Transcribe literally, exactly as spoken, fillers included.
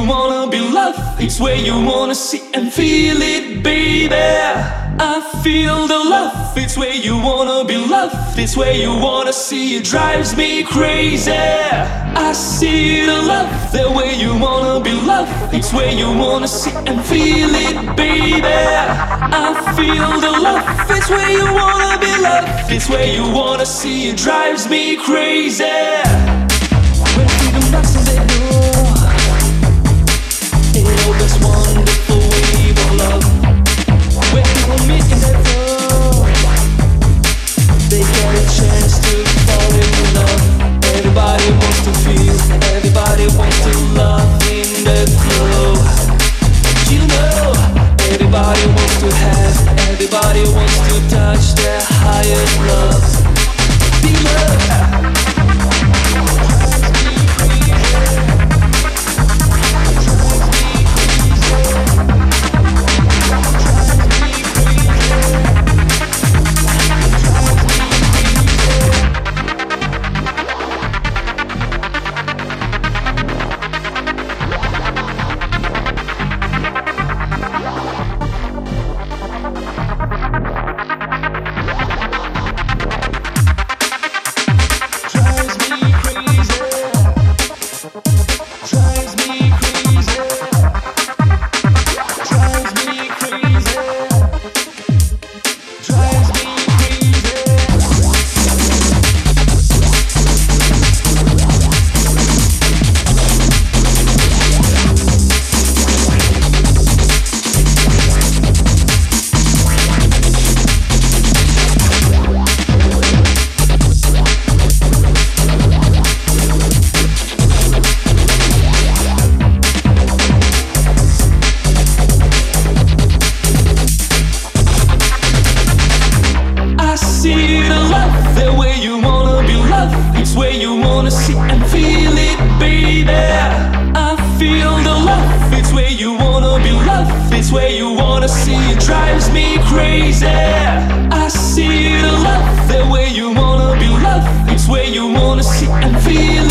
wanna be loved. It's where you wanna see and feel it, baby. I feel the love. It's where you wanna be loved. It's where you wanna see. It drives me crazy. I see the love. The way you wanna be loved. It's where you wanna see and feel it, baby. I feel the love. It's where you wanna be loved. It's where you wanna see. It drives me crazy. When freedom knocks on their door, it opens wonderful wave of love. When people meet in that door, they get a chance to fall in love. Everybody wants to feel, everybody wants to love in the flow. You know, everybody wants to have, everybody wants to touch their highest love. Be love. Feel